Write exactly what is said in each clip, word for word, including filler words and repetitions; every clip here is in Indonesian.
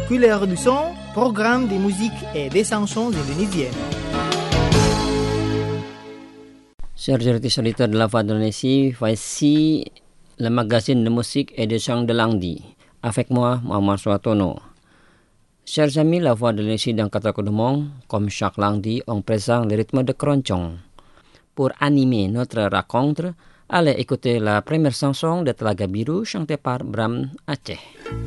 Couleur du son, programme de musique et des chansons indonésiennes. Chers auditeurs de la Voix d'Indonésie, voici le magazine de musique et de chants de langue. Avec moi, Muhammad Suatono. Chers amis, la Voix de l'Indonésie dans quatre coins du monde, comme chaque lundi, on présente le rythme de keroncong. Pour animer notre rencontre, allez écouter la première chanson de Telaga Biru chantée par Bram Aceh.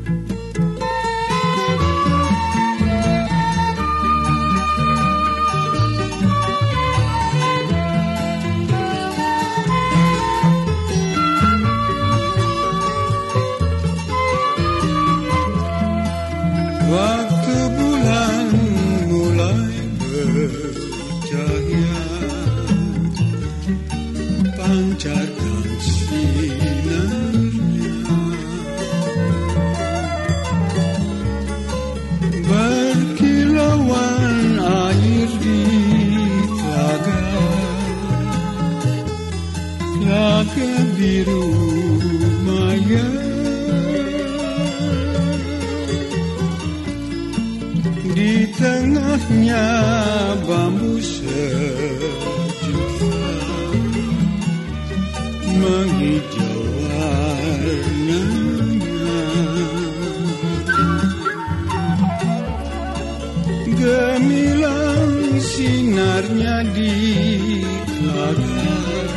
Waktu bulan mulai bercahaya, pancarkan sinarnya, berkilauan air di telaga, telaga biru maya. Di tengahnya bambu sejuta menghijau warnanya, gemilang sinarnya di telaga,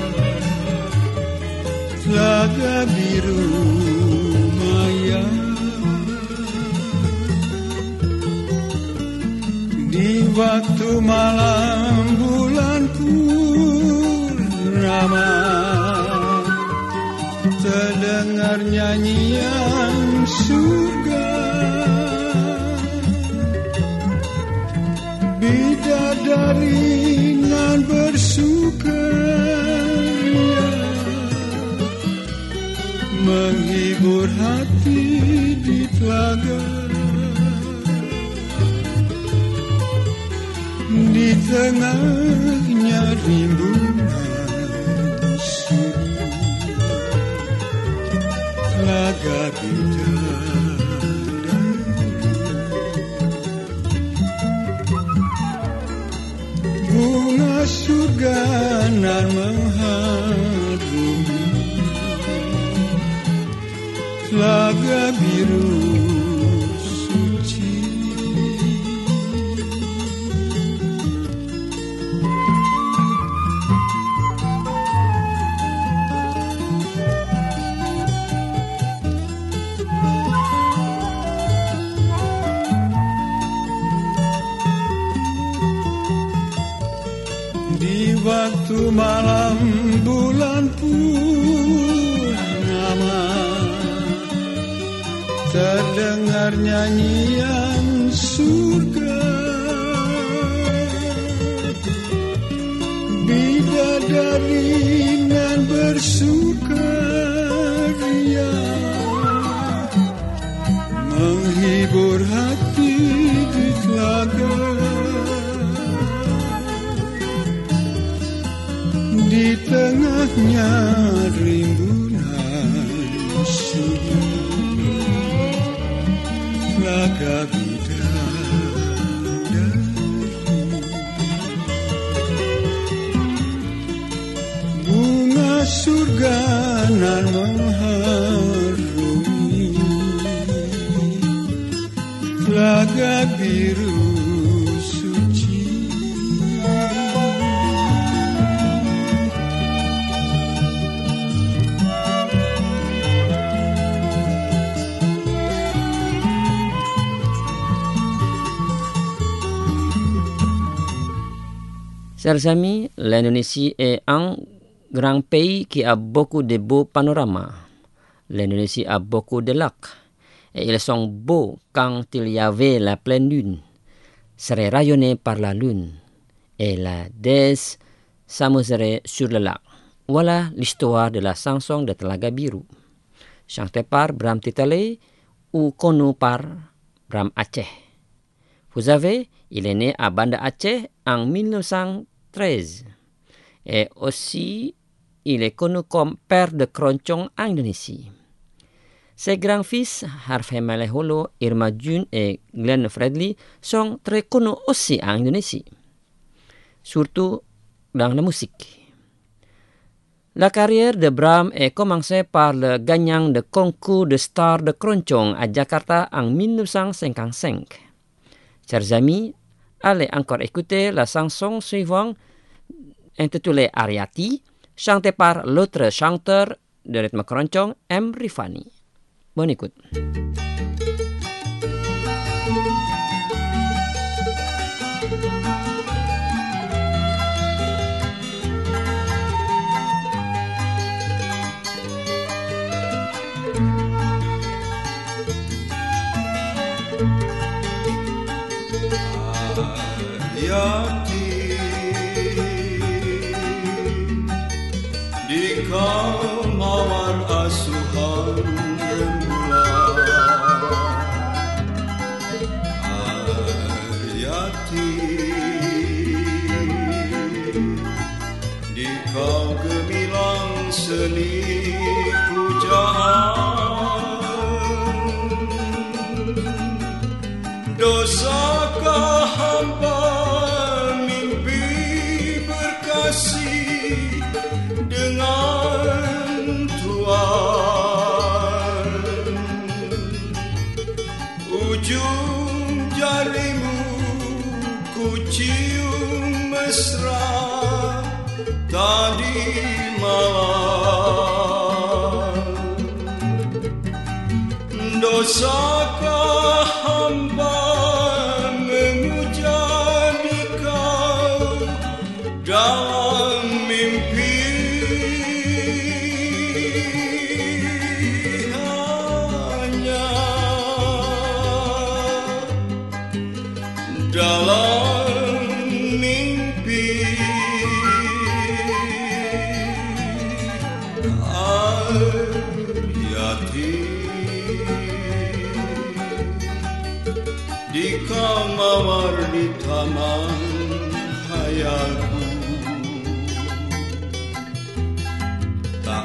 telaga biru maya. Di waktu malam bulan purnama, terdengar nyanyian surga, bidadari nan bersukaria, menghibur hati di telaga. Di tengahnya rimbunan suri, telaga bidadari, bunga surga nan mengharumi, telaga biru suci. Di waktu malam bulan purnama, terdengar nyanyian surga, bidadari nan bersukaria, menghibur hati di telaga. Di tengahnya rimbunan suri, telaga bidadari, bunga surga nan mengharumi, telaga biru suci. Chers amis, l'Indonésie est un grand pays qui a beaucoup de beaux panoramas. L'Indonésie a beaucoup de lacs et ils sont beaux quand il y avait la pleine lune, seraient rayonnés par la lune et la déesse s'amuserait sur le lac. Voilà l'histoire de la chanson de Telaga Biru, chantée par Bram Titale ou connue par Bram Aceh. Vous savez, il est né à Banda Aceh en mille neuf cent treize et aussi il est connu comme père de keroncong en Indonésie. Ces grands fils, Harvey Maleholo, Irma June et Glenn Fredly, sont très connus aussi en Indonésie, surtout dans la musique. La carrière de Bram est commencée par le gagnant de concours de stars de Keroncong à Jakarta en dix-neuf cent cinquante-cinq. Chers amis, allez encore écouter la chanson suivante intitulée Ariati, chantée par l'autre chanteur de rythme Keroncong, M. Rifani. Bonne écoute. Ariati di kamar asuhan rembulan. Ariati di kau gemilang seni pujaan. Dosakah hamba dengan Tuhan, ujung jarimu ku cium mesra tadi malam. Dosakah hamba memuja di kau dalam mimpi, hanya dalam mimpi. Ariati di kamar di taman hayalku, tak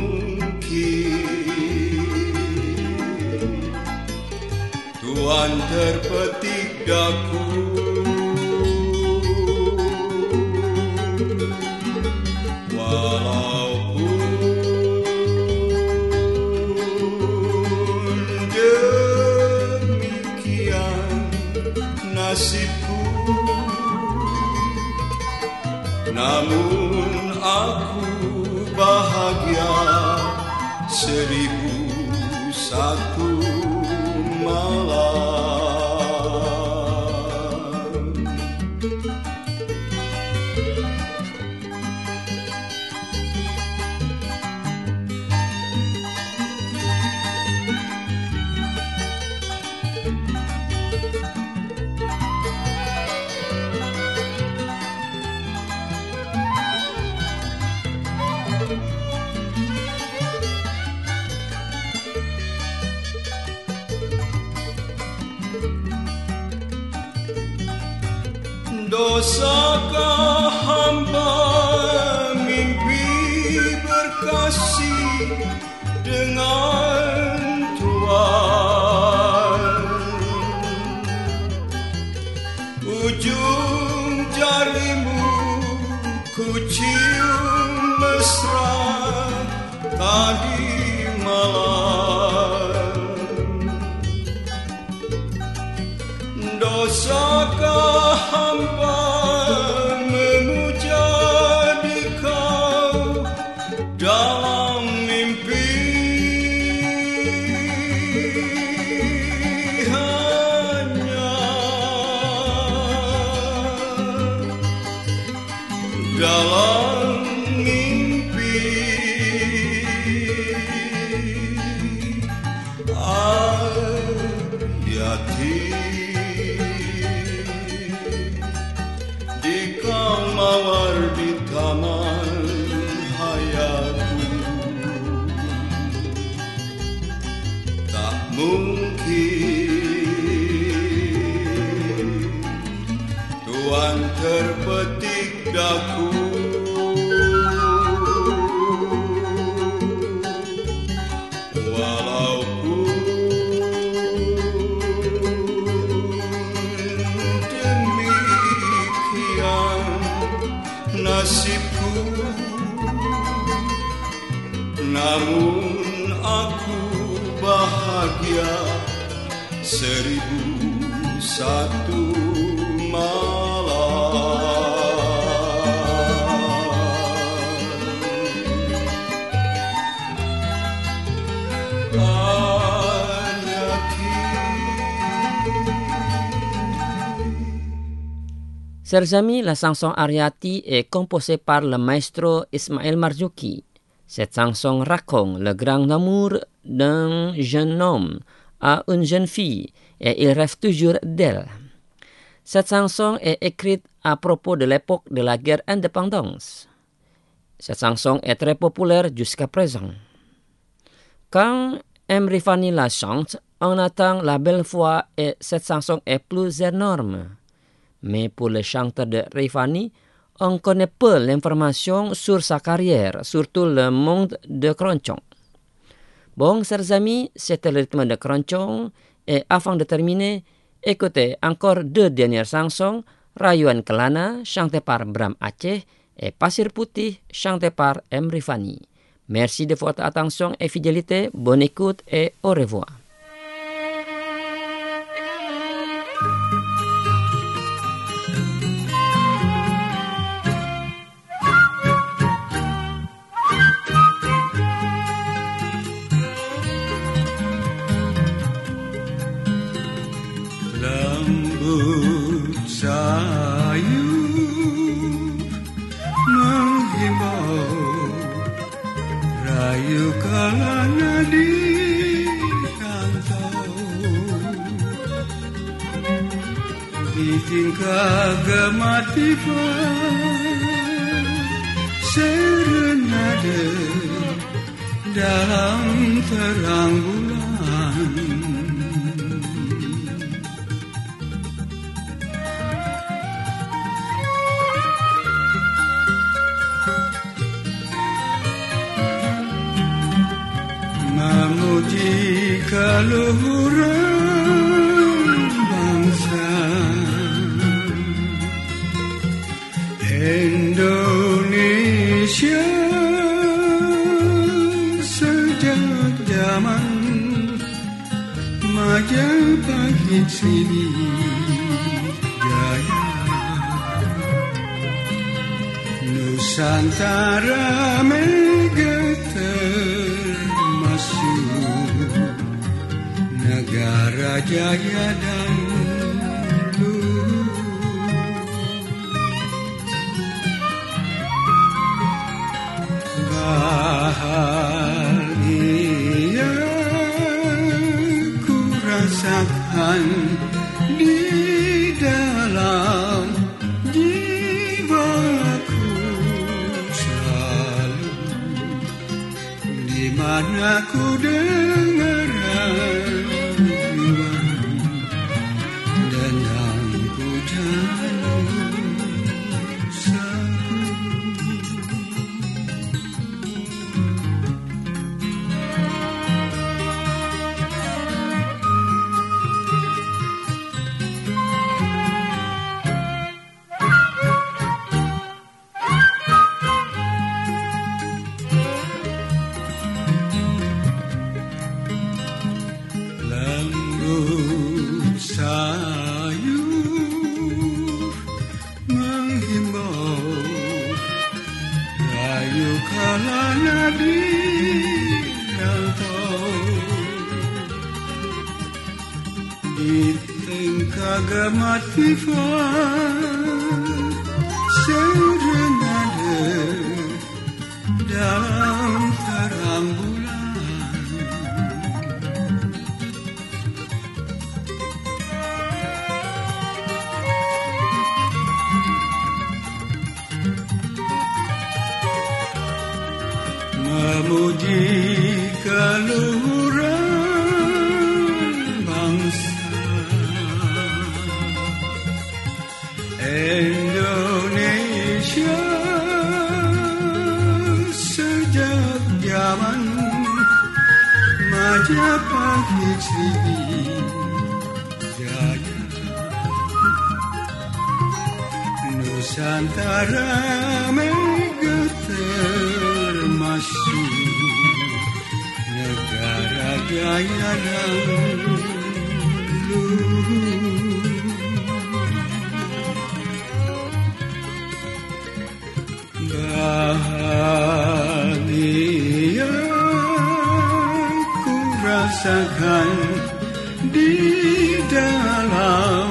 mungkin Tuhan terpetik daku. Walaupun demikian nasibku, namun aku bahagia seribu satu malam. Dosakah hamba mimpi berkasih dengan Tuhan, ujung jarimu ku cium mesra tadi malam. Dosakah hamba memuja di kau dalam mimpi, hanya dalam mimpi. Ariati di kamar di taman hayalku, tak mungkin Tuhan terpetik daku. Walaupun namun aku bahagia seribu satu malam. Chers amis, la chanson Ariati est composée par le maestro Ismail Marzuki. Cette chanson raconte le grand amour d'un jeune homme à une jeune fille et il rêve toujours d'elle. Cette chanson est écrite à propos de l'époque de la guerre indépendance. Cette chanson est très populaire jusqu'à présent. Quand M. Rifani la chante, on entend la belle voix et cette chanson est plus énorme. Mais pour le chanteur de Rifani, on connaît peu l'information sur sa carrière, surtout le monde de Keroncong. Bon, chers amis, c'était le rythme de Keroncong. Et avant de terminer, écoutez encore deux dernières chansons, Rayuan Kelana, chanté par Bram Aceh, et Pasir Putih, chanté par M. Rifani. Merci de votre attention et fidélité. Bonne écoute et au revoir. Serenade dalam terang bulan, memuji keluhuran bangsa Indonesia. Sejak zaman Majapahit Sriwijaya, Nusantara mega termasuk negara jaya dan bahagia ku rasakan di dalam jiwaku selalu, di mana ku dengar rayuan dan yang ku jalur. Serenade dalam terang bulan, memuji keluhuran bangsa Indonesia. Sejak zaman Majapahit Sriwijaya, Nusantara mega termasuk daya dahulu. Bahagia ku rasakan di dalam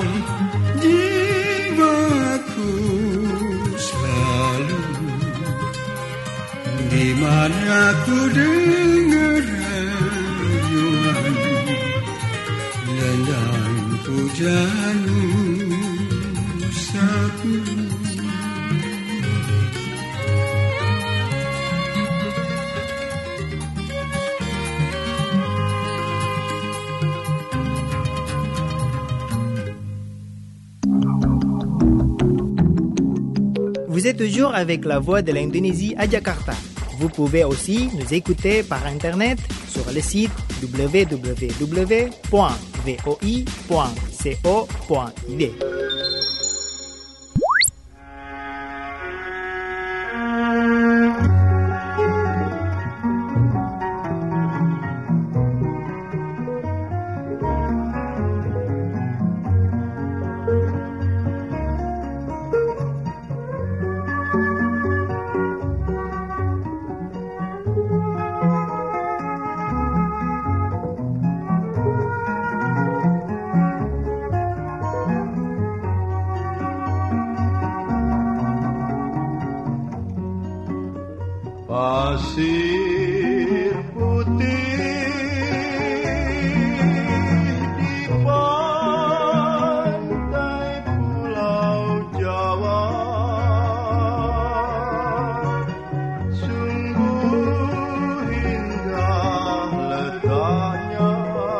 jiwaku selalu, di mana ku dengar rayuan dan pujaanmu sapu. Vous êtes toujours avec la voix de l'Indonésie à Jakarta. Vous pouvez aussi nous écouter par Internet sur le site w w w point voi point co point i d. Pasir putih di pantai Pulau Jawa, sungguh indah letaknya,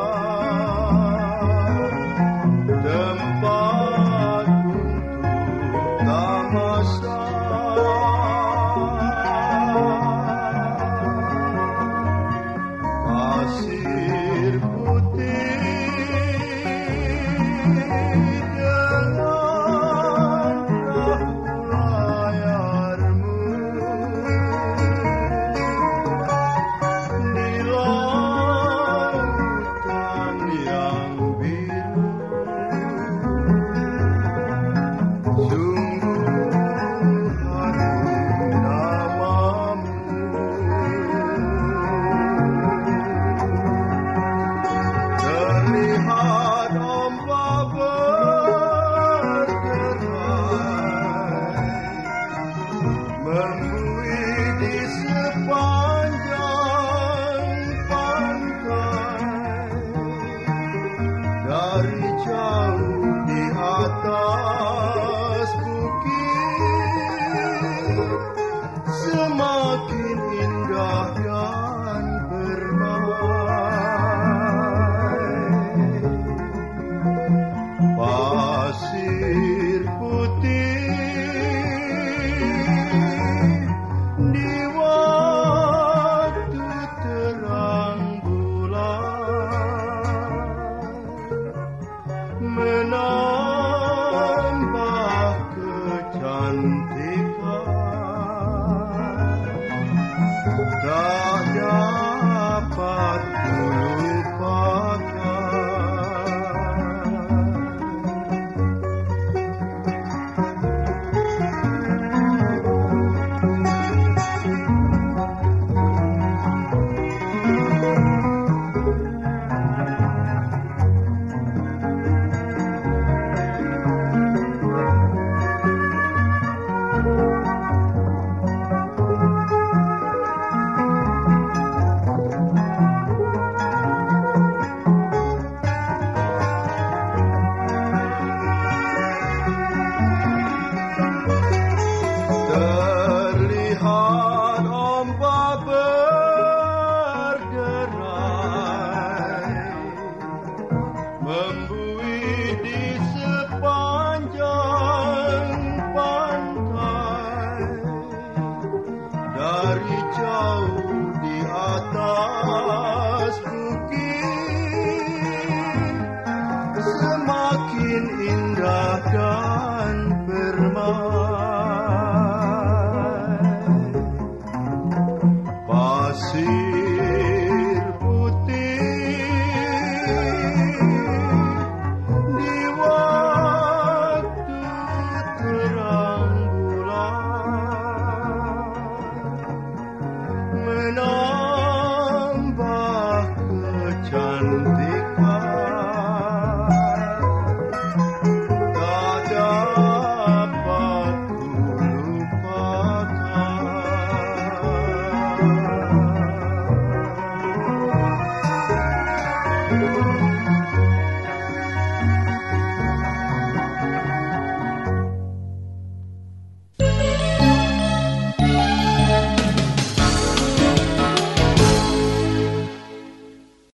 tempat untuk tamasya. Pasir putih dengan perahu layarmu, di lautan yang biru, sungguh harum namamu. Terlihat ombak bergerak, membuih di sepanjang pantai. Dari jauh di atas bukit, semakin indah dan bermain. Pasir putih di waktu terang bulan, menambah kecantikan, tak dapat kulupakan. Terlihat ombak berderai, membuih di sepanjang pantai. Dari jauh di atas bukit, semakin indah dan bermain. Pasir putih tak dapat kulupakan.